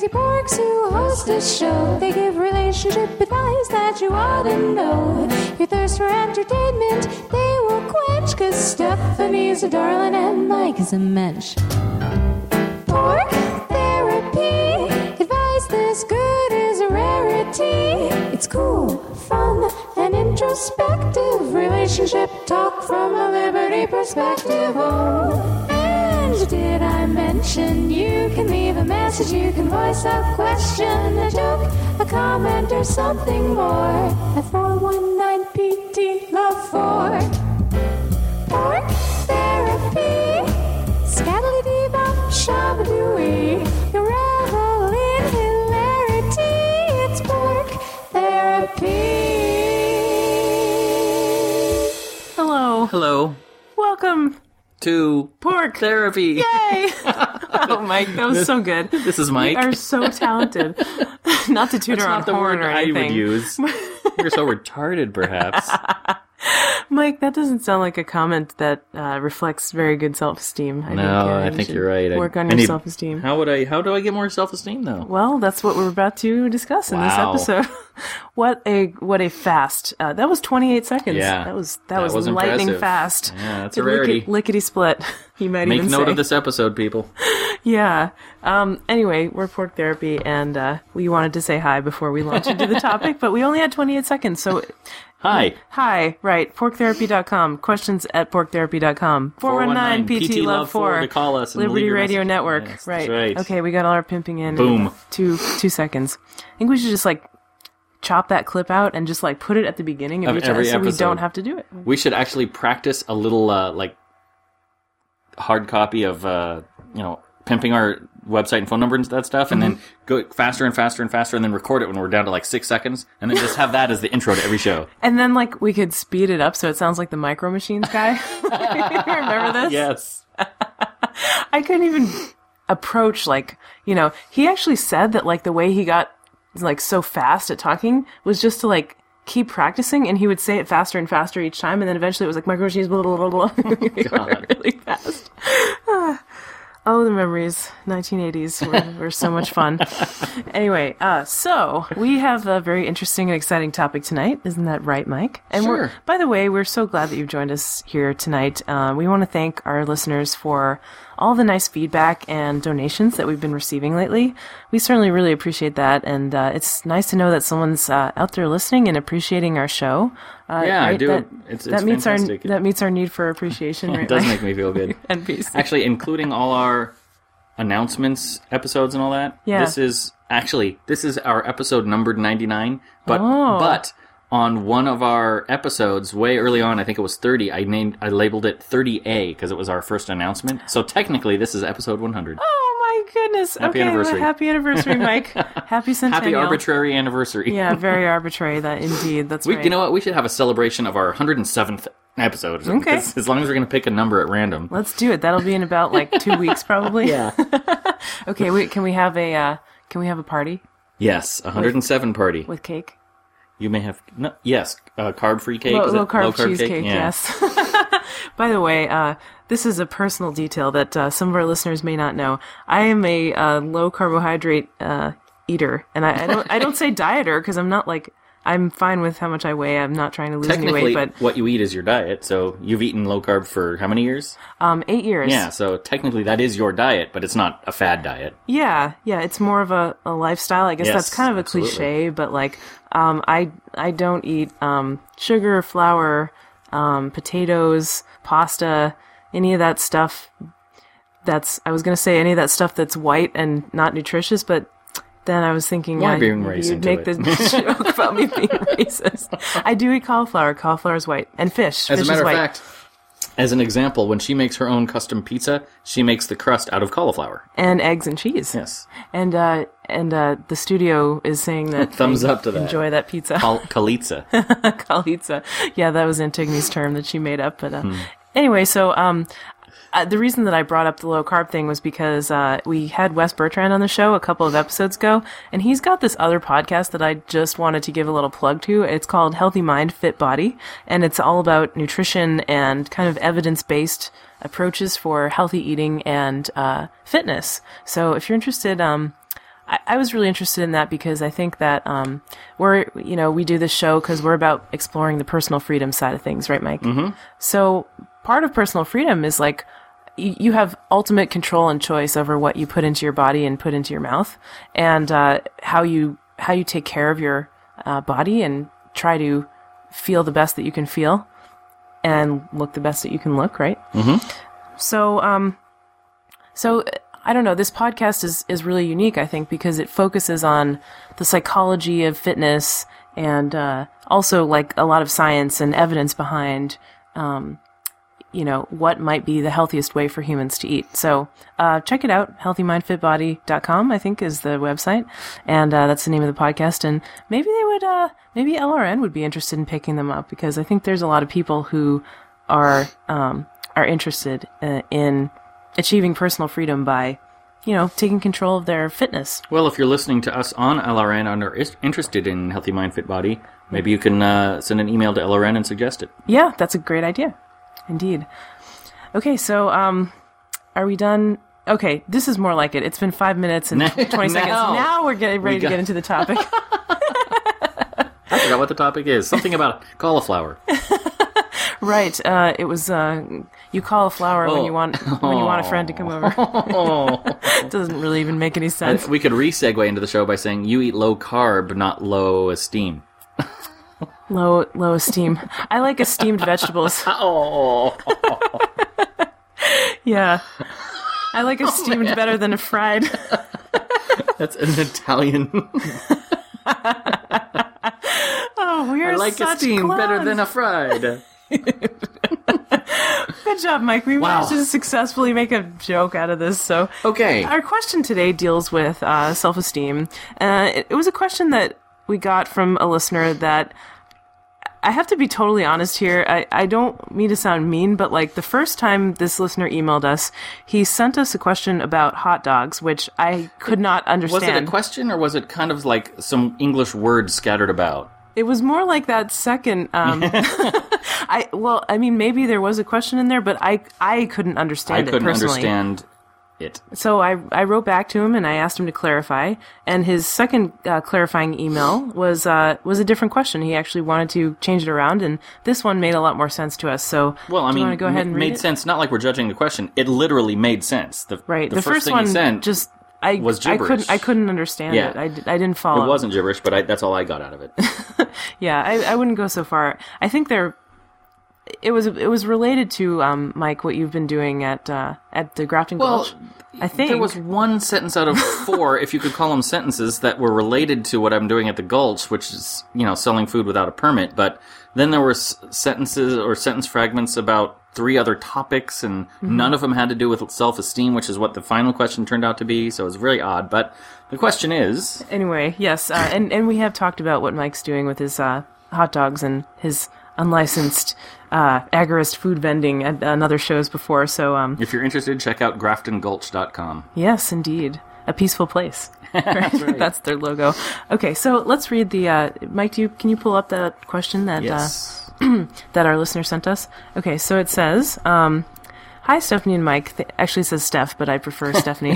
crazy porks who host a show. They give relationship advice that you ought to know. Your thirst for entertainment, they will quench, 'cause Stephanie's a darling and Mike is a mensch. Pork therapy, advice this good is a rarity. It's cool, fun, and introspective. Relationship talk from a liberty perspective. Oh, and did I mention you can leave a message, you can voice a question, a joke, a comment, or something more at 419-PT-LOVE-4. Pork therapy, scattery-dee-bop, shabadooey, you revel in hilarity. It's pork therapy. Hello. Welcome To Pork Therapy. Yay! Oh, Mike, that was so good. This is Mike. You are so talented. Not to toot That's our own not the horn word or I anything. would use. You're so retarded, perhaps. Mike, that doesn't sound like a comment that reflects very good self-esteem. I think you're right. Work on I your need- self-esteem. How do I get more self-esteem, though? Well, that's what we're about to discuss in this Wow. episode. What a fast. That was 28 seconds. Yeah. That was was lightning impressive. fast. Yeah, that's a rarity. Lickety split. You might Make even note say. of this episode, people. Yeah. Anyway, we're Pork Therapy, and we wanted to say hi before we launch into the topic, but we only had 28 seconds, so... Hi. Hi, right, porktherapy.com, questions at porktherapy.com, 419-PT-LOVE-4, to call us and Liberty leave your Radio message. Network, Yes, right. that's right. Okay, we got all our pimping in. Boom. Two seconds. I think we should just, chop that clip out and just, put it at the beginning of Of each every episode, so we episode. don't have to do it. We should actually practice a little, hard copy of, pimping our website and phone number and that stuff, and then go faster and faster and faster, and then record it when we're down to 6 seconds, and then just have that as the intro to every show. And then, we could speed it up so it sounds like the Micro Machines guy. Remember this? Yes. I couldn't even approach, he actually said that, the way he got, so fast at talking was just to, keep practicing, and he would say it faster and faster each time, and then eventually it was Micro Machines, blah, blah, blah, blah. God. Really fast. Oh, the memories. 1980s were so much fun. Anyway, so we have a very interesting and exciting topic tonight. Isn't that right, Mike? And Sure. by the way, we're so glad that you've joined us here tonight. We want to thank our listeners for all the nice feedback and donations that we've been receiving lately. We certainly really appreciate that, and it's nice to know that someone's out there listening and appreciating our show. Yeah, I right? do. It's that meets fantastic. that meets our need for appreciation. Right, It does Mike? make me feel good. And peace. Actually, including all our announcements, episodes, and all that. Yeah. This is our episode numbered 99. But Oh. but on one of our episodes, way early on, I think it was 30. I labeled it 30A because it was our first announcement. So technically, this is episode 100. Oh my goodness! Happy okay, anniversary. well, happy anniversary, Mike. Happy centennial. Happy arbitrary anniversary. Yeah, very arbitrary. That indeed. That's right. You know what? We should have a celebration of our 107th episode. or something, Okay. 'cause as long as we're going to pick a number at random. Let's do it. That'll be in about 2 weeks, probably. Yeah. Okay. Wait. Can we have a party Yes, 107 party. with cake? You may have carb-free cake. Low, Is it carb low-carb cheesecake. cake? Yeah. Yes. By the way, this is a personal detail that some of our listeners may not know. I am a low carbohydrate eater, and I don't say dieter because I'm not I'm fine with how much I weigh. I'm not trying to lose any Technically, weight, but what you eat is your diet. So you've eaten low carb for how many years? 8 years. Yeah, so technically that is your diet, but it's not a fad diet. Yeah, it's more of a lifestyle. I guess Yes, that's kind of a absolutely. cliche, but I don't eat sugar, flour, potatoes, pasta, any of that stuff. I was going to say any of that stuff that's white and not nutritious, but then I was thinking Why being racist you'd make to the joke about me being racist. I do eat cauliflower. Cauliflower is white. And fish. As Fish a matter is of white. fact, as an example, when she makes her own custom pizza, she makes the crust out of cauliflower. And eggs and cheese. Yes. And the studio is saying that Thumbs they up to that. Enjoy that pizza. Kalitza. Kalitza. Yeah, that was Antigne's term that she made up. But anyway, so the reason that I brought up the low carb thing was because we had Wes Bertrand on the show a couple of episodes ago, and he's got this other podcast that I just wanted to give a little plug to. It's called Healthy Mind, Fit Body, and it's all about nutrition and kind of evidence-based approaches for healthy eating and fitness. So if you're interested, I was really interested in that because I think that we do this show because we're about exploring the personal freedom side of things, right, Mike? Mm-hmm. So part of personal freedom is like you have ultimate control and choice over what you put into your body and put into your mouth, and how you take care of your body and try to feel the best that you can feel and look the best that you can look, right? Mm-hmm. So I don't know, this podcast is really unique, I think, because it focuses on the psychology of fitness and also like a lot of science and evidence behind what might be the healthiest way for humans to eat. So check it out. HealthyMindFitBody.com, I think, is the website. And that's the name of the podcast. And maybe maybe LRN would be interested in picking them up, because I think there's a lot of people who are interested in achieving personal freedom by, taking control of their fitness. Well, if you're listening to us on LRN and are interested in Healthy Mind Fit Body, maybe you can send an email to LRN and suggest it. Yeah, that's a great idea. Indeed. Okay, so are we done? Okay, this is more like it. It's been 5 minutes and 20 seconds. Now we're getting ready to get into the topic. I forgot what the topic is. Something about cauliflower. Right. It was you call a flower when you want a friend to come over. It doesn't really even make any sense. We could re-segue into the show by saying you eat low carb, not low esteem. Low esteem. I like esteemed vegetables. Oh. Yeah. I like esteemed better than a fried. That's an Italian. Oh, we are I like such esteemed clowns. better than a fried. Good job, Mike. We managed to successfully make a joke out of this. So, okay. Our question today deals with self-esteem. It was a question that we got from a listener that I have to be totally honest here. I don't mean to sound mean, but like the first time this listener emailed us, he sent us a question about hot dogs, which I could not understand. Was it a question, or was it kind of like some English words scattered about? It was more like that second. Maybe there was a question in there, but I couldn't understand it personally. I couldn't understand it. So I wrote back to him and I asked him to clarify. And his second clarifying email was a different question. He actually wanted to change it around, and this one made a lot more sense to us. So, do you want to go ahead and read made it? sense. Not like we're judging the question. It literally made sense. The first thing one he sent just. was gibberish. I couldn't understand it. I didn't follow. It wasn't gibberish, but that's all I got out of it. Yeah, I wouldn't go so far. I think it was related to Mike, what you've been doing at the Grafton Gulch. I think there was one sentence out of 4, if you could call them sentences, that were related to what I'm doing at the Gulch, which is selling food without a permit. But then there were sentences or sentence fragments about 3 other topics, and none of them had to do with self-esteem, which is what the final question turned out to be. So it was very odd. But the question is... Anyway, yes, and we have talked about what Mike's doing with his hot dogs and his unlicensed agorist food vending at other shows before. So if you're interested, check out GraftonGulch.com. Yes, indeed. A peaceful place. That's right. That's their logo. Okay, so let's read the... Mike, can you pull up that question that... Yes. that our listener sent us. Okay, so it says, hi, Stephanie and Mike. Actually, it says Steph, but I prefer Stephanie.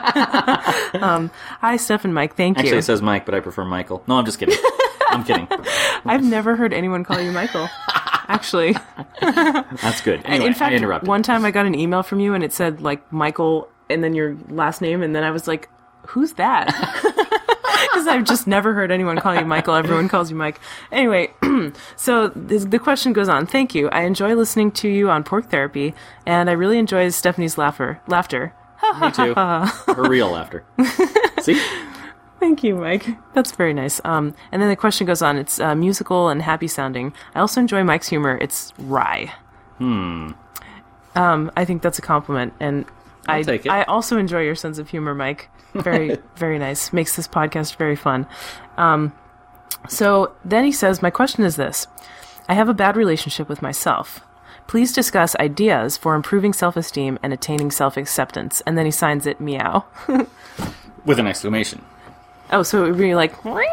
Hi, Steph and Mike. Thank you. Actually, it says Mike, but I prefer Michael. No, I'm just kidding. I'm kidding. I've never heard anyone call you Michael. Actually. That's good. Anyway, in fact, I interrupted. One time I got an email from you, and it said, like, Michael, and then your last name, and then I was like, who's that? Because I've just never heard anyone call you Michael. Everyone calls you Mike. Anyway, so the question goes on. Thank you. I enjoy listening to you on Pork Therapy, and I really enjoy Stephanie's laughter. Me too. Her real laughter. See? Thank you, Mike. That's very nice. And then the question goes on. It's musical and happy sounding. I also enjoy Mike's humor. It's wry. I think that's a compliment, and I'll take it. I also enjoy your sense of humor, Mike. Very, very nice. Makes this podcast very fun. So then he says, my question is this. I have a bad relationship with myself. Please discuss ideas for improving self-esteem and attaining self-acceptance. And then he signs it, meow. With an exclamation. Oh, so it would be like, no,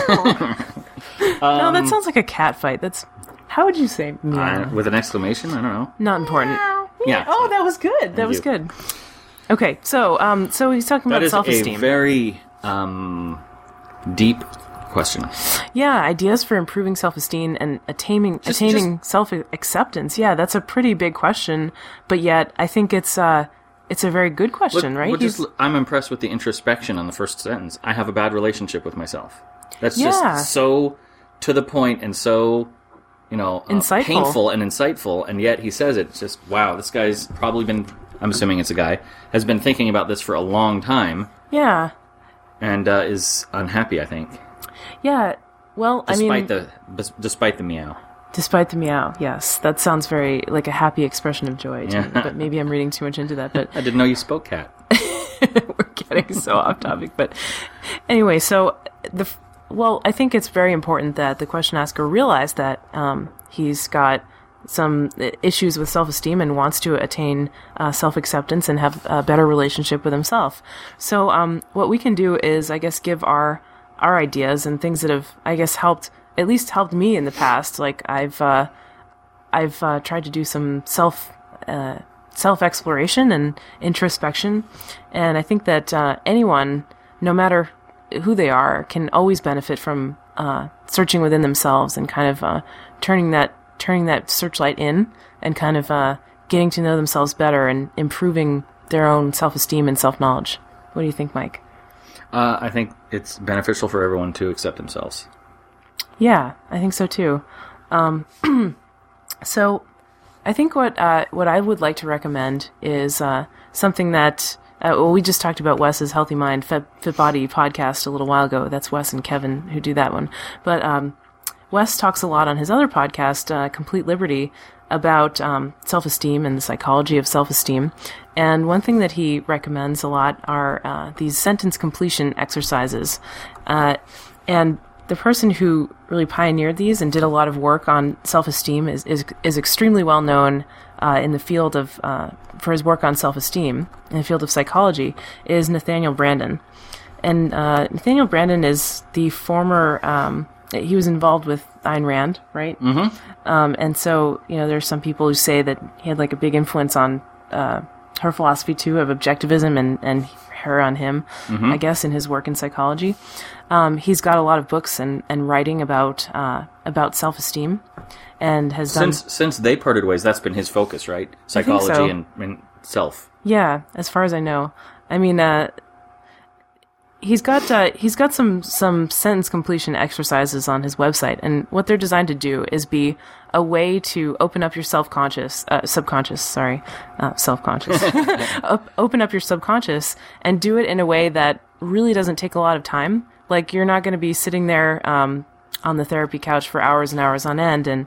that sounds like a cat fight. How would you say meow? With an exclamation? I don't know. Not important. Yeah. Oh, that was good. That was good. Okay, so he's talking about self-esteem. That is a very deep question. Yeah, ideas for improving self-esteem and attaining self-acceptance. Yeah, that's a pretty big question, but yet I think it's a very good question, right? I'm impressed with the introspection on the first sentence. I have a bad relationship with myself. That's just so to the point and so, painful and insightful, and yet he says it. It's just, wow, this guy's probably been, I'm assuming it's a guy, has been thinking about this for a long time. And is unhappy, I think. Yeah, well, despite the meow. Despite the meow, yes. That sounds very like a happy expression of joy to me, but maybe I'm reading too much into that. But I didn't know you spoke cat. We're getting so off topic. But anyway, so I think it's very important that the question asker realize that he's got some issues with self-esteem and wants to attain self-acceptance and have a better relationship with himself. So what we can do is, I guess, give our ideas and things that have, I guess, helped me in the past. Like I've tried to do some self-exploration and introspection, and I think that anyone, no matter who they are, can always benefit from searching within themselves and kind of turning that searchlight in and kind of getting to know themselves better and improving their own self-esteem and self-knowledge. What do you think, Mike? I think it's beneficial for everyone to accept themselves. Yeah, I think so too. So I think what I would like to recommend is something that we just talked about Wes's Healthy Mind, Fit Body podcast a little while ago. That's Wes and Kevin who do that one. But Wes talks a lot on his other podcast, Complete Liberty, about self-esteem and the psychology of self-esteem. And one thing that he recommends a lot are these sentence completion exercises. And the person who really pioneered these and did a lot of work on self-esteem is extremely well known in the field of for his work on self-esteem in the field of psychology is Nathaniel Branden. And Nathaniel Branden is the former. He was involved with Ayn Rand, right? Mm-hmm. And so there's some people who say that he had like a big influence on her philosophy too of objectivism and her on him, I guess, in his work in psychology. He's got a lot of books and writing about self-esteem, and has done since they parted ways. That's been his focus, right? Psychology and self. Yeah, as far as I know. I mean, he's got some sentence completion exercises on his website, and what they're designed to do is be a way to open up your self-conscious, open up your subconscious and do it in a way that really doesn't take a lot of time. Like, you're not going to be sitting there on the therapy couch for hours and hours on end, and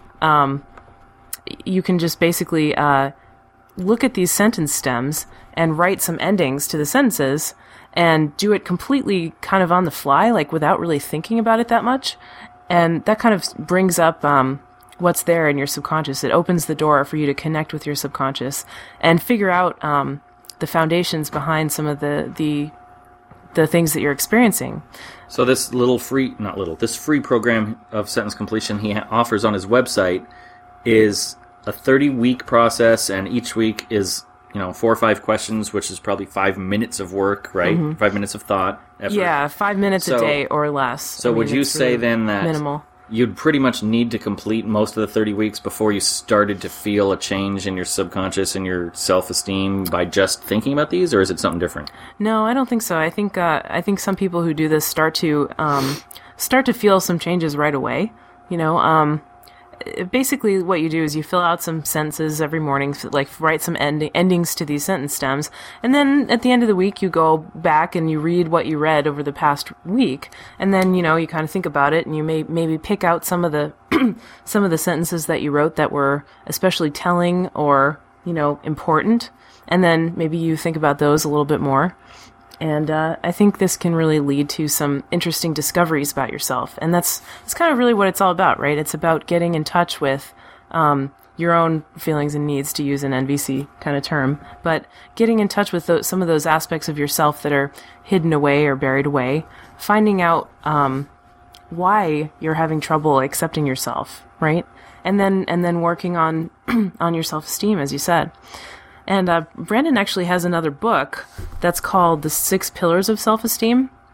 you can just basically look at these sentence stems and write some endings to the sentences and do it completely kind of on the fly, like without really thinking about it that much. And that kind of brings up what's there in your subconscious. It opens the door for you to connect with your subconscious and figure out the foundations behind some of the things that you're experiencing. So this this free program of sentence completion he offers on his website is a 30-week process, and each week is 4 or 5 questions, which is probably 5 minutes of work, right? Mm-hmm. 5 minutes of thought, effort. Yeah, 5 minutes a day or less. So would you say really then that minimal. You'd pretty much need to complete most of the 30 weeks before you started to feel a change in your subconscious and your self-esteem by just thinking about these, or is it something different? No, I don't think so. I think some people who do this start to feel some changes right away. Basically what you do is you fill out some sentences every morning, like write some endings to these sentence stems, and then at the end of the week you go back and you read what you read over the past week, and then you kind of think about it, and you maybe pick out some of the some of the sentences that you wrote that were especially telling or important, and then maybe you think about those a little bit more. And I think this can really lead to some interesting discoveries about yourself. And that's kind of really what it's all about, right? It's about getting in touch with your own feelings and needs, to use an NVC kind of term, but getting in touch with some of those aspects of yourself that are hidden away or buried away, finding out why you're having trouble accepting yourself, right? And then working on on your self-esteem, as you said. And Branden actually has another book that's called The 6 Pillars of Self-Esteem.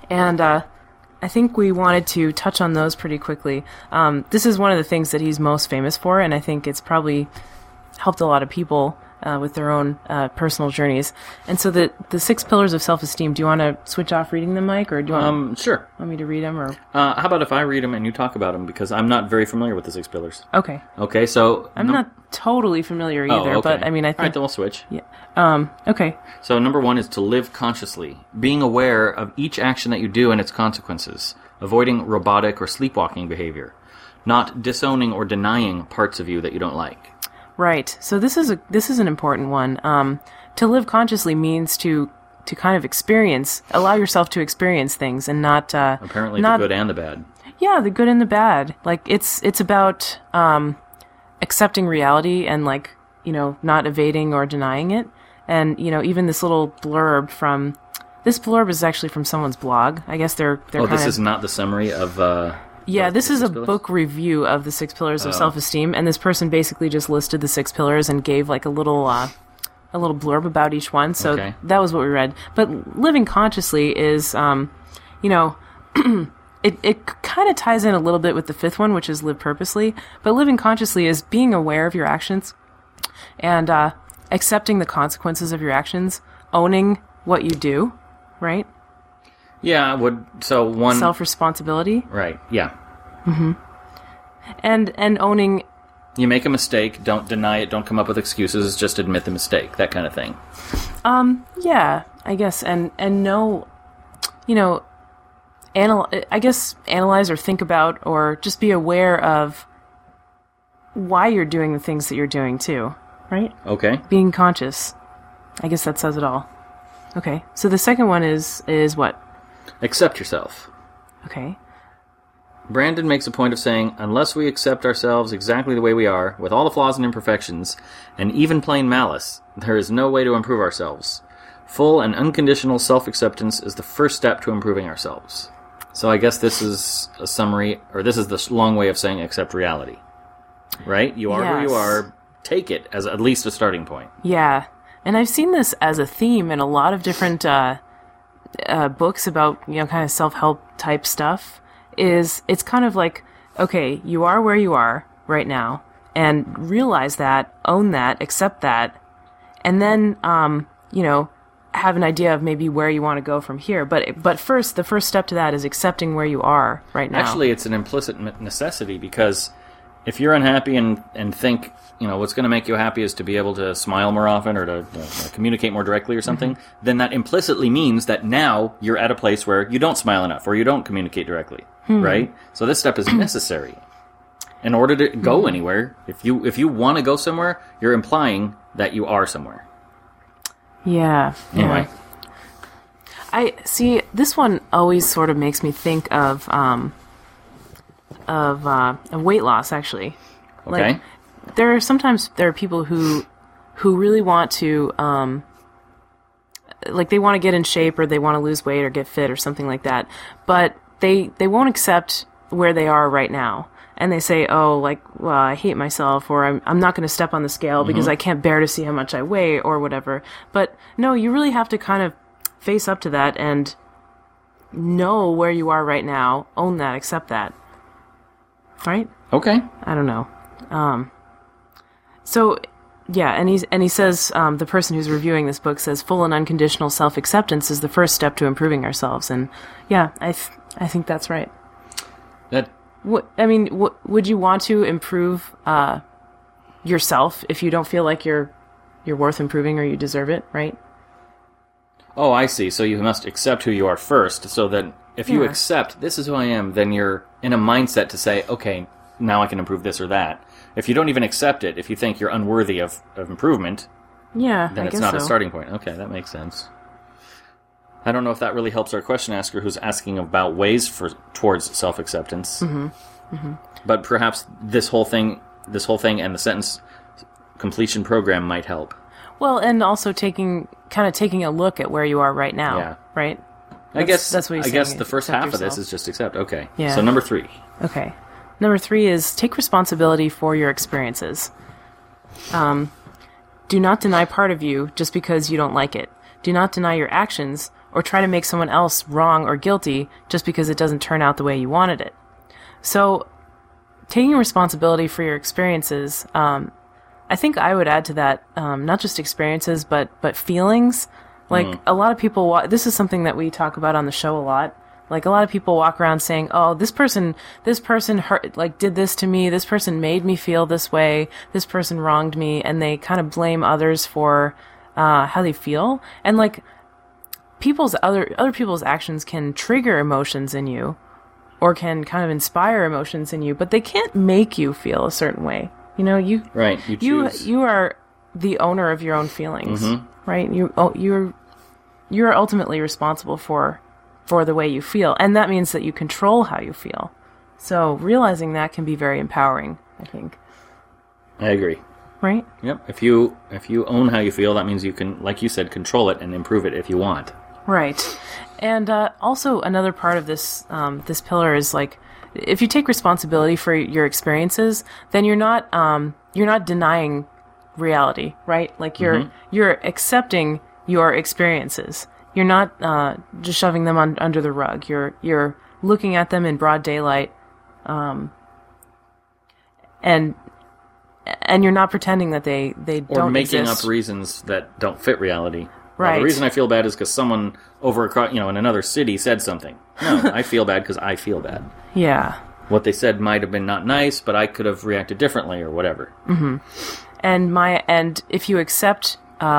And I think we wanted to touch on those pretty quickly. This is one of the things that he's most famous for, and I think it's probably helped a lot of people with their own personal journeys. And so the 6 pillars of self-esteem, do you want to switch off reading them, Mike, or do you want Sure. want me to read them? Or How about if I read them and you talk about them, because I'm not very familiar with the 6 pillars. Okay. Okay, so... I'm not totally familiar either, but I mean, I think... All right, then we'll switch. Yeah. Okay. So number 1 is to live consciously, being aware of each action that you do and its consequences, avoiding robotic or sleepwalking behavior, not disowning or denying parts of you that you don't like. Right. So this is an important one. To live consciously means to kind of allow yourself to experience things and not Apparently the good and the bad. Yeah, the good and the bad. Like it's about accepting reality and not evading or denying it. And even this little blurb this blurb is actually from someone's blog. I guess they're this is not the summary of Yeah, this is a pillars? book review of the 6 pillars of self-esteem, and this person basically just listed the 6 pillars and gave like a little blurb about each one. So Okay. that was what we read. But living consciously is, it kind of ties in a little bit with the 5th one, which is live purposely. But living consciously is being aware of your actions and accepting the consequences of your actions, owning what you do, right? Yeah, one... Self-responsibility. Right, yeah. And owning... You make a mistake, don't deny it, don't come up with excuses, just admit the mistake, that kind of thing. Yeah, I guess, and know, analyze or think about or just be aware of why you're doing the things that you're doing too, right? Okay. Being conscious. I guess that says it all. Okay, so the second one is what? Accept yourself. Okay. Brandon makes a point of saying, unless we accept ourselves exactly the way we are, with all the flaws and imperfections, and even plain malice, there is no way to improve ourselves. Full and unconditional self-acceptance is the first step to improving ourselves. So I guess this is a summary, or this is the long way of saying accept reality. Right? You are who you are. Take it as at least a starting point. Yeah. And I've seen this as a theme in a lot of different books about, kind of self-help type stuff. It's kind of like, okay, you are where you are right now, and realize that, own that, accept that, and then, have an idea of maybe where you want to go from here. But first, the first step to that is accepting where you are right now. Actually, it's an implicit necessity, because if you're unhappy and think, what's going to make you happy is to be able to smile more often or to communicate more directly or something, then that implicitly means that now you're at a place where you don't smile enough or you don't communicate directly, right? So this step is necessary. In order to go anywhere, if you want to go somewhere, you're implying that you are somewhere. Yeah. Anyway. I see, this one always sort of makes me think of weight loss, actually. Okay. Like, there are people who really want to, they want to get in shape or they want to lose weight or get fit or something like that, but they won't accept where they are right now. And they say, I hate myself, or I'm not going to step on the scale because I can't bear to see how much I weigh or whatever. But no, you really have to kind of face up to that and know where you are right now, own that, accept that. Right? Okay. I don't know. So, yeah, and he says, the person who's reviewing this book says, full and unconditional self-acceptance is the first step to improving ourselves. And yeah, I think that's right. Would you want to improve yourself if you don't feel like you're worth improving or you deserve it, right? Oh, I see. So you must accept who you are first, so that if you accept, this is who I am, then you're in a mindset to say, okay, now I can improve this or that. If you don't even accept it, if you think you're unworthy of improvement, then it's not a starting point. Okay, that makes sense. I don't know if that really helps our question asker who's asking about ways towards self-acceptance. But perhaps this whole thing and the sentence completion program might help. Well, and also taking a look at where you are right now, right? I guess that's what he's saying. I guess the first half yourself. of this is just accept. Okay. Yeah. So number 3. Okay. Number 3 is take responsibility for your experiences. Do not deny part of you just because you don't like it. Do not deny your actions or try to make someone else wrong or guilty just because it doesn't turn out the way you wanted it. So, taking responsibility for your experiences, I think I would add to that, not just experiences, but feelings. Like, a lot of people, this is something that we talk about on the show a lot. Like, a lot of people walk around saying, oh, this person hurt, like, did this to me, this person made me feel this way, this person wronged me, and they kind of blame others for, how they feel. And, like, other people's actions can trigger emotions in you, or can kind of inspire emotions in you, but they can't make you feel a certain way. You know, you choose. You are the owner of your own feelings, right? You're ultimately responsible for the way you feel, and that means that you control how you feel. So realizing that can be very empowering, I think. I agree. Right? Yep. If you own how you feel, that means you can, like you said, control it and improve it if you want. Right. And also another part of this this pillar is, like, if you take responsibility for your experiences, then you're not denying reality, right? Like, you're accepting your experiences. You're not just shoving them under the rug. You're looking at them in broad daylight, and you're not pretending that they don't or making exist. up reasons that don't fit reality. Right. Well, the reason I feel bad is because someone in another city said something. No, I feel bad because I feel bad. Yeah. What they said might have been not nice, but I could have reacted differently or whatever. Mm-hmm. And if you accept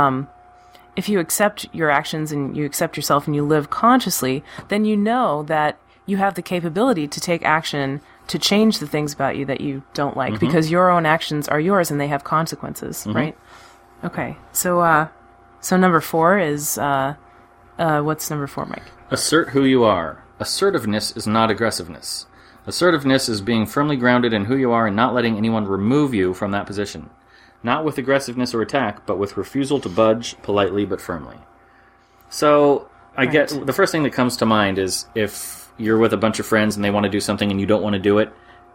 your actions and you accept yourself and you live consciously, then you know that you have the capability to take action to change the things about you that you don't like, because your own actions are yours and they have consequences, right? Okay, so number 4 is, what's number 4, Mike? Assert who you are. Assertiveness is not aggressiveness. Assertiveness is being firmly grounded in who you are and not letting anyone remove you from that position. Not with aggressiveness or attack, but with refusal to budge politely but firmly. So, I get the first thing that comes to mind is if you're with a bunch of friends and they want to do something and you don't want to do it,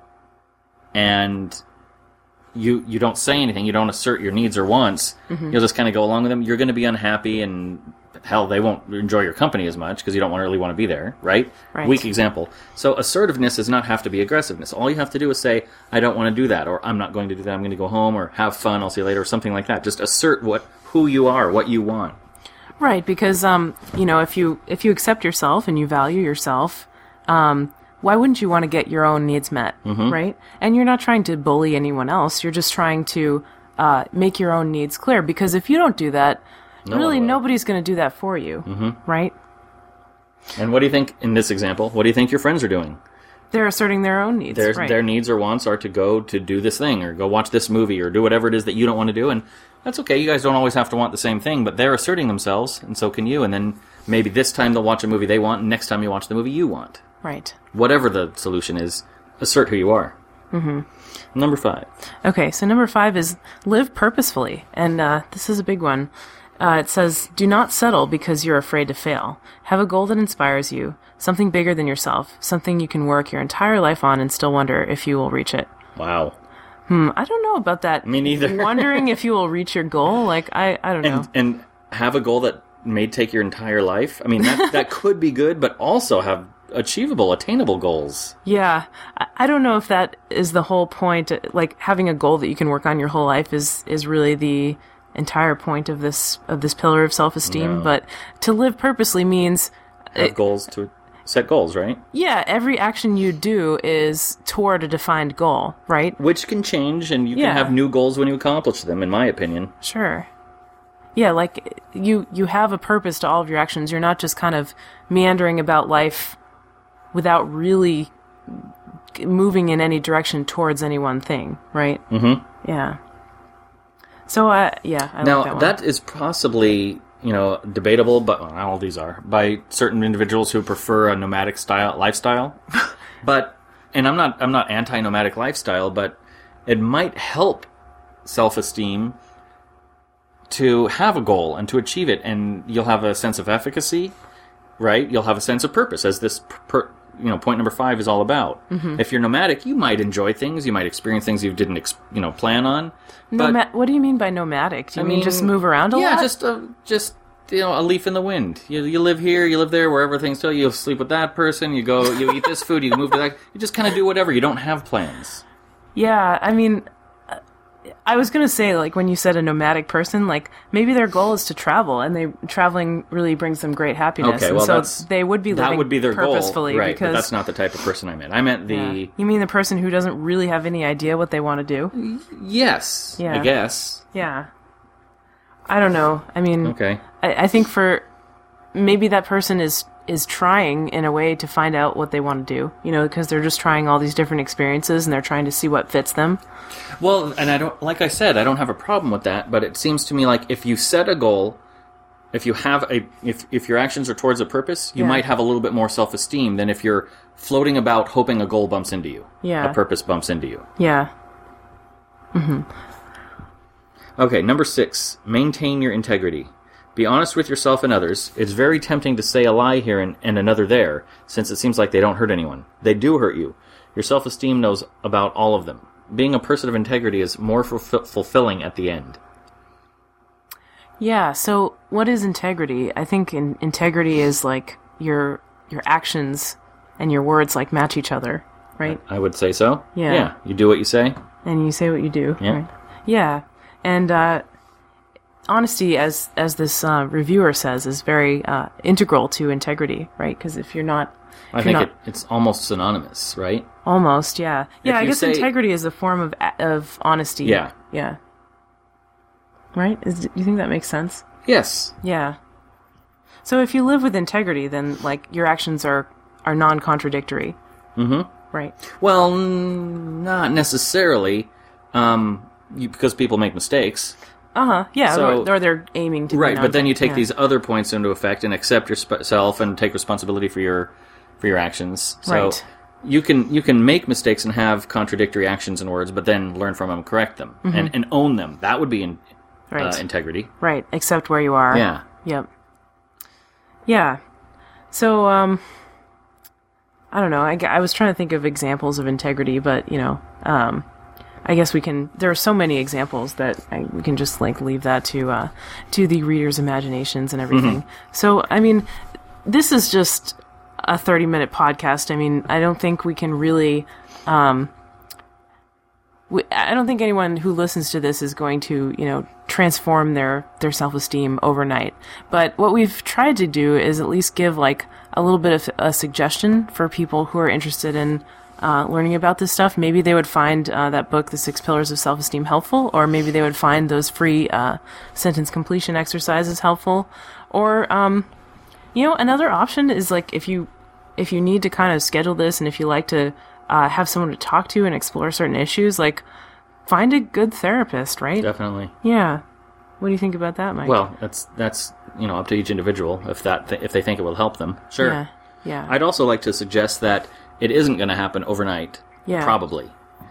and you don't say anything, you don't assert your needs or wants, you'll just kind of go along with them, you're going to be unhappy, and hell, they won't enjoy your company as much because you don't really want to be there, right? Weak example. So assertiveness does not have to be aggressiveness. All you have to do is say, I don't want to do that, or I'm not going to do that, I'm going to go home, or have fun, I'll see you later, or something like that. Just assert who you are, what you want. Right, because if you accept yourself and you value yourself, why wouldn't you want to get your own needs met, right? And you're not trying to bully anyone else. You're just trying to make your own needs clear. Because if you don't do that, nobody's going to do that for you, right? And what do you think, in this example, what do you think your friends are doing? They're asserting their own needs, Their needs or wants are to go to do this thing, or go watch this movie, or do whatever it is that you don't want to do. And that's okay. You guys don't always have to want the same thing, but they're asserting themselves, and so can you. And then maybe this time they'll watch a movie they want, and next time you watch the movie you want. Right. Whatever the solution is, assert who you are. Number 5. Okay, so number 5 is live purposefully. And this is a big one. It says, do not settle because you're afraid to fail. Have a goal that inspires you, something bigger than yourself, something you can work your entire life on and still wonder if you will reach it. Wow. I don't know about that. Me neither. Wondering if you will reach your goal? Like, I don't know. And have a goal that may take your entire life? I mean, that could be good, but also have achievable, attainable goals. Yeah. I don't know if that is the whole point. Like, having a goal that you can work on your whole life is really the entire point of this pillar of self-esteem. No. But to live purposely means... Have goals to set goals, right? Yeah, every action you do is toward a defined goal, right? Which can change, and you can have new goals when you accomplish them, in my opinion. Sure. Yeah, like, you have a purpose to all of your actions. You're not just kind of meandering about life without really moving in any direction towards any one thing, right? Yeah. So, I now, like that one. that is possibly... debatable, but all these are, by certain individuals who prefer a nomadic lifestyle. And I'm not anti-nomadic lifestyle, but it might help self-esteem to have a goal and to achieve it, and you'll have a sense of efficacy, right? You'll have a sense of purpose, as this point number 5 is all about. If you're nomadic, you might enjoy things, you might experience things you didn't plan on. What do you mean by nomadic? Do you mean just move around a lot? Yeah, just a leaf in the wind. You live here, you live there, wherever things tell you. You sleep with that person. You go, you eat this food. You move to that. You just kind of do whatever. You don't have plans. Yeah, I mean, I was gonna say, like, when you said a nomadic person, like, maybe their goal is to travel, and traveling really brings them great happiness. Okay, well, and so they would be living that would be their purposefully, goal, right? because But that's not the type of person I meant. I meant the You mean the person who doesn't really have any idea what they want to do? yes, Yeah. I guess. Yeah. I don't know. I mean, Okay. I think for maybe that person is trying in a way to find out what they want to do, because they're just trying all these different experiences and they're trying to see what fits them. Well, and I don't, like I said, I don't have a problem with that, but it seems to me like if you set a goal, if you have if your actions are towards a purpose, you might have a little bit more self-esteem than if you're floating about hoping a goal bumps into you. Yeah. A purpose bumps into you. Yeah. Okay, number 6, maintain your integrity. Be honest with yourself and others. It's very tempting to say a lie here and another there, since it seems like they don't hurt anyone. They do hurt you. Your self-esteem knows about all of them. Being a person of integrity is more fulfilling at the end. Yeah, so what is integrity? I think integrity is like your actions and your words like match each other, right? I would say so. Yeah. Yeah, you do what you say. And you say what you do, Yeah. right? Yeah. And honesty, as this reviewer says, is very integral to integrity, right? Because if you're not... I think it's almost synonymous, right? Almost, yeah. Yeah, I guess integrity is a form of honesty. Yeah. Yeah. Right? Do you think that makes sense? Yes. Yeah. So if you live with integrity, then, like, your actions are non-contradictory. Mm-hmm. Right. Well, not necessarily, because people make mistakes. Uh-huh, yeah, So- or they're aiming to be Right, but then you take yeah. these other points into effect and accept yourself and take responsibility for your actions. So Right. you can make mistakes and have contradictory actions and words, but then learn from them, correct them, and own them. That would be Right. integrity. Right, accept where you are. Yeah. Yep. Yeah. So, I don't know. I was trying to think of examples of integrity, but, I guess there are so many examples that we can just, like, leave that to the reader's imaginations and everything. So, I mean, this is just a 30-minute podcast. I mean, I don't think we can really... I don't think anyone who listens to this is going to, transform their self-esteem overnight. But what we've tried to do is at least give, like, a little bit of a suggestion for people who are interested in learning about this stuff. Maybe they would find that book, The 6 Pillars of Self-Esteem, helpful, or maybe they would find those free sentence completion exercises helpful. Or, another option is, like, if you need to kind of schedule this and if you like to have someone to talk to and explore certain issues, like, find a good therapist, right? Definitely. Yeah. What do you think about that, Mike? Well, that's up to each individual if they think it will help them. Sure. Yeah. I'd also like to suggest that it isn't going to happen overnight. Yeah. Probably.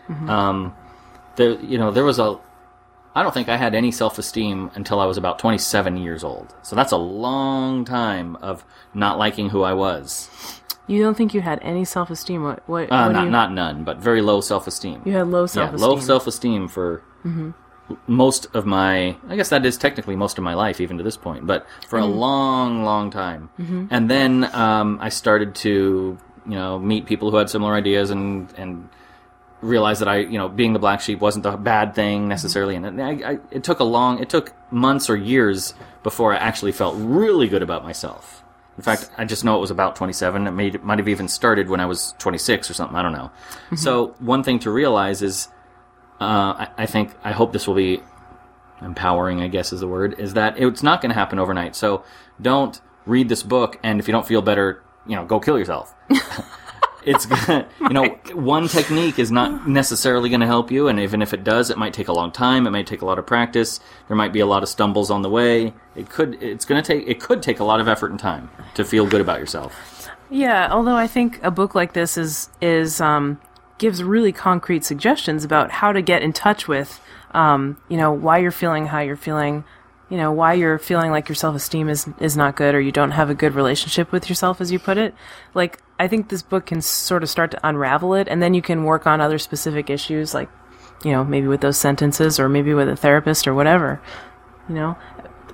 There was I don't think I had any self-esteem until I was about 27 years old. So that's a long time of not liking who I was. You don't think you had any self-esteem? What Not none, but very low self-esteem. You had low self-esteem. Yeah, low self-esteem for most of my... I guess that is technically most of my life, even to this point, but for a long, long time. And then I started to, meet people who had similar ideas and realize that being the black sheep wasn't a bad thing necessarily. And it took months or years before I actually felt really good about myself. In fact, I just know it was about 27. It might have even started when I was 26 or something. I don't know. So one thing to realize is, I hope this will be empowering, I guess is the word, is that it's not going to happen overnight. So don't read this book, and if you don't feel better, go kill yourself. It's gonna, one technique is not necessarily going to help you, and even if it does, it might take a long time. It might take a lot of practice. There might be a lot of stumbles on the way. It could take a lot of effort and time to feel good about yourself. Yeah, although I think a book like this gives really concrete suggestions about how to get in touch with, why you're feeling how you're feeling, why you're feeling like your self-esteem is not good, or you don't have a good relationship with yourself, as you put it. Like, I think this book can sort of start to unravel it, and then you can work on other specific issues, like, maybe with those sentences, or maybe with a therapist, or whatever,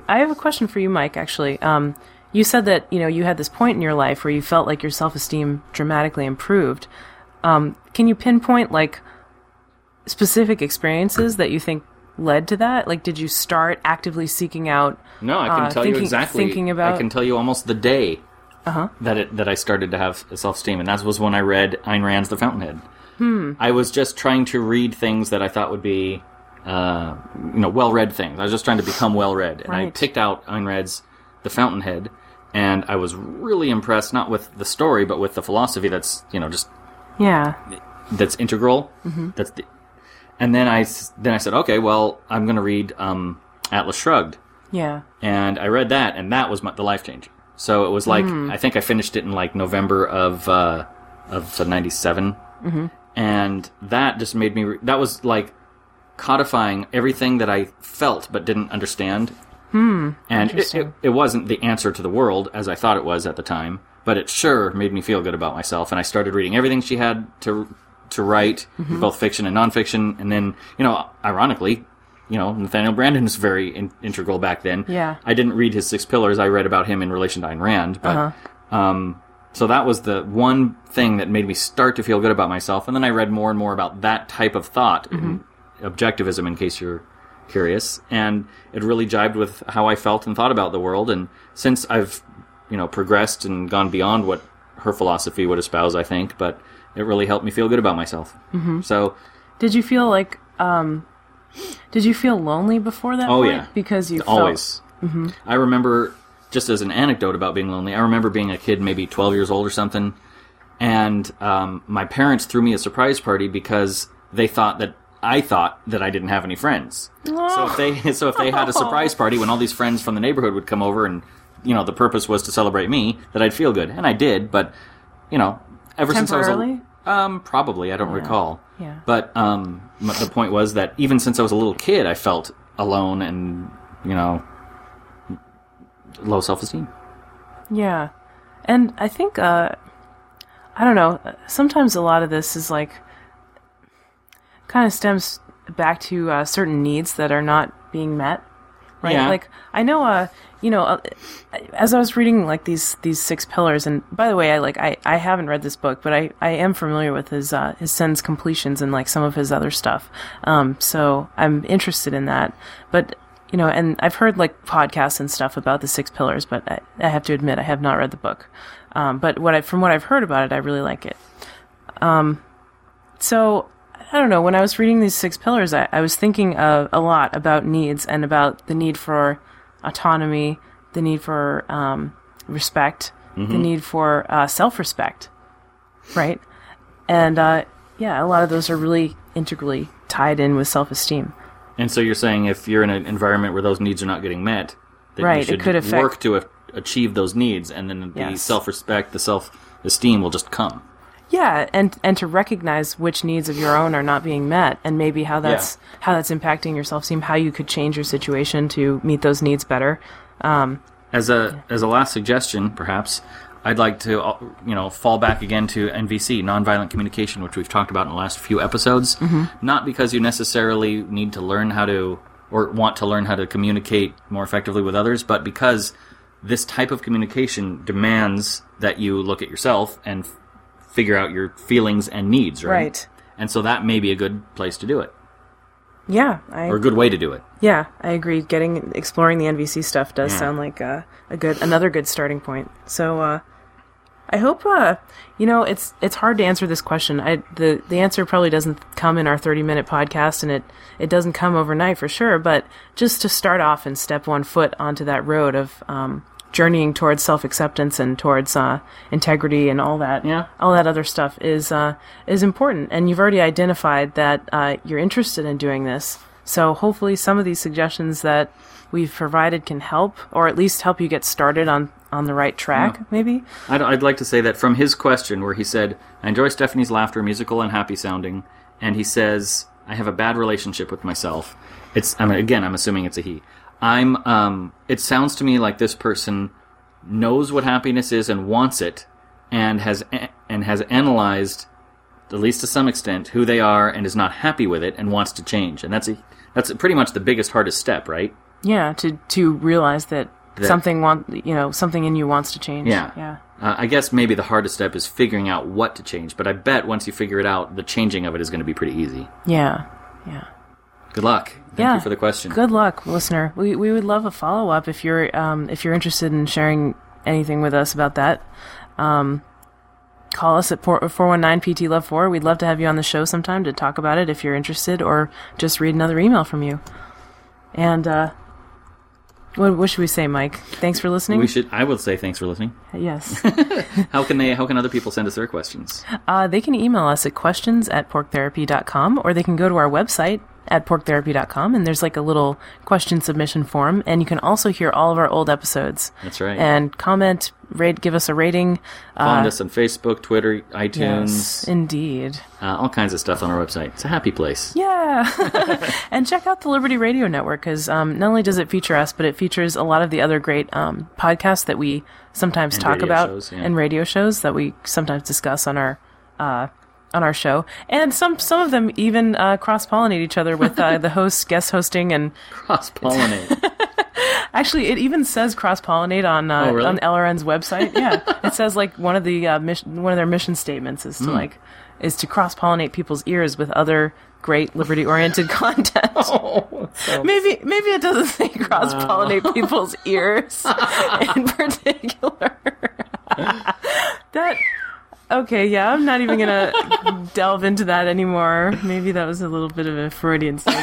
I have a question for you, Mike, actually. You said that, you had this point in your life where you felt like your self-esteem dramatically improved. Can you pinpoint, like, specific experiences that you think led to that? Like, did you start actively seeking out... No, I can tell you exactly. Thinking about... I can tell you almost the day that I started to have self-esteem, and that was when I read Ayn Rand's The Fountainhead. I was just trying to read things that I thought would be, well-read things. I was just trying to become well-read, and I picked out Ayn Rand's The Fountainhead, and I was really impressed, not with the story, but with the philosophy that's, just... Yeah. That's integral. That's the... And then I said, okay, well, I'm going to read Atlas Shrugged. Yeah. And I read that, and that was the life-changing. So it was like, I think I finished it in like November of 97. And that just made me, that was like codifying everything that I felt but didn't understand. And it wasn't the answer to the world as I thought it was at the time, but it sure made me feel good about myself. And I started reading everything she had to write, both fiction and nonfiction. And then, ironically, Nathaniel Branden is very integral back then. Yeah. I didn't read his 6 Pillars. I read about him in relation to Ayn Rand. But, so that was the one thing that made me start to feel good about myself. And then I read more and more about that type of thought, objectivism, in case you're curious. And it really jibed with how I felt and thought about the world. And since I've, progressed and gone beyond what her philosophy would espouse, I think, but it really helped me feel good about myself. So, did you feel like, did you feel lonely before that point? Yeah. Because you always. I remember, just as an anecdote about being lonely, I remember being a kid, maybe 12 years old or something, and my parents threw me a surprise party because I thought that I didn't have any friends. So if they had a surprise party when all these friends from the neighborhood would come over and, the purpose was to celebrate me, that I'd feel good. And I did, but, ever since I was probably, I don't recall. Yeah. But the point was that even since I was a little kid, I felt alone and, low self-esteem. Yeah. And I think, I don't know, sometimes a lot of this is like, kind of stems back to certain needs that are not being met. Right? Yeah. Like, I know, as I was reading, like, these 6 Pillars, and by the way, I haven't read this book, but I am familiar with his Sen's completions and, like, some of his other stuff. So I'm interested in that. But, and I've heard, like, podcasts and stuff about the 6 Pillars, but I have to admit, I have not read the book. But from what I've heard about it, I really like it. So, I don't know, when I was reading these 6 Pillars, I was thinking a lot about needs and about the need for autonomy, the need for respect, the need for self-respect, right? And, a lot of those are really integrally tied in with self-esteem. And so you're saying if you're in an environment where those needs are not getting met, that you should it could affect... work to achieve those needs, and then the self-respect, the self-esteem will just come. Yeah, and to recognize which needs of your own are not being met, and maybe how that's impacting your self-esteem, how you could change your situation to meet those needs better. As a last suggestion, perhaps, I'd like to fall back again to NVC, nonviolent communication, which we've talked about in the last few episodes. Not because you necessarily need to learn how to or want to learn how to communicate more effectively with others, but because this type of communication demands that you look at yourself and figure out your feelings and needs, right? Right. And so that may be a good place to do it. Yeah. Or a good way to do it. Yeah, I agree. Exploring the NVC stuff does sound like another good starting point. So, I hope, it's hard to answer this question. The answer probably doesn't come in our 30-minute podcast, and it doesn't come overnight for sure, but just to start off and step one foot onto that road of, journeying towards self-acceptance and towards integrity and all that other stuff is important. And you've already identified that you're interested in doing this. So hopefully some of these suggestions that we've provided can help, or at least help you get started on the right track, maybe? I'd like to say that from his question where he said, I enjoy Stephanie's laughter, musical and happy sounding, and he says, I have a bad relationship with myself. I'm assuming it's a he. It sounds to me like this person knows what happiness is and wants it, and has analyzed, at least to some extent, who they are and is not happy with it and wants to change. And that's pretty much the biggest, hardest step, right? Yeah, to realize that something in you wants to change. Yeah. I guess maybe the hardest step is figuring out what to change, but I bet once you figure it out, the changing of it is going to be pretty easy. Yeah. Good luck. Thank you for the question. Good luck, listener. We would love a follow-up if you're interested in sharing anything with us about that. Call us at 419-PT-LOVE-4. We'd love to have you on the show sometime to talk about it if you're interested, or just read another email from you. And what should we say, Mike? Thanks for listening? I would say thanks for listening. Yes. How can other people send us their questions? They can email us at questions@porktherapy.com, or they can go to our website at porktherapy.com, and there's like a little question submission form, and you can also hear all of our old episodes. That's right. And comment, give us a rating. Find us on Facebook, Twitter, iTunes. Yes, indeed. All kinds of stuff on our website. It's a happy place. Yeah. And check out the Liberty Radio Network, because not only does it feature us, but it features a lot of the other great podcasts that we sometimes talk about, and radio shows that we sometimes discuss on our show, and some of them even cross-pollinate each other with the hosts guest hosting and cross-pollinate. Actually, it even says cross-pollinate on really? on LRN's website. Yeah, it says like one of their mission statements is to cross-pollinate people's ears with other great liberty-oriented content. Maybe it doesn't say cross-pollinate people's ears in particular. Okay, yeah, I'm not even going to delve into that anymore. Maybe that was a little bit of a Freudian slip.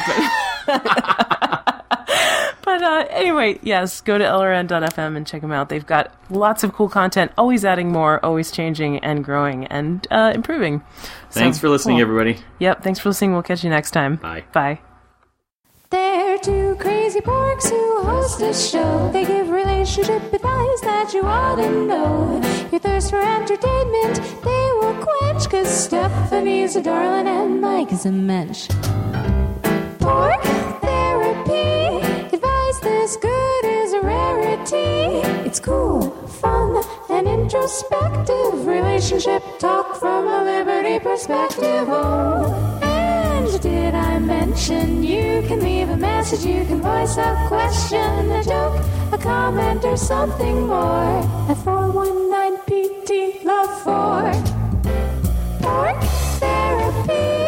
But anyway, yes, go to lrn.fm and check them out. They've got lots of cool content, always adding more, always changing and growing and improving. Thanks for listening, everybody. Yep, thanks for listening. We'll catch you next time. Bye. Bye. They're two crazy porks who host a show. They give relationship advice that you ought to know. Your thirst for entertainment, they will quench, 'cause Stephanie's a darling and Mike is a mensch. Pork therapy, advice this good is a rarity. It's cool, fun, and introspective. Relationship talk from a liberty perspective. Oh, and did I mention you can leave a message, you can voice a question, a joke, a comment, or something more at 419-PT-LOVE-4. Pork therapy.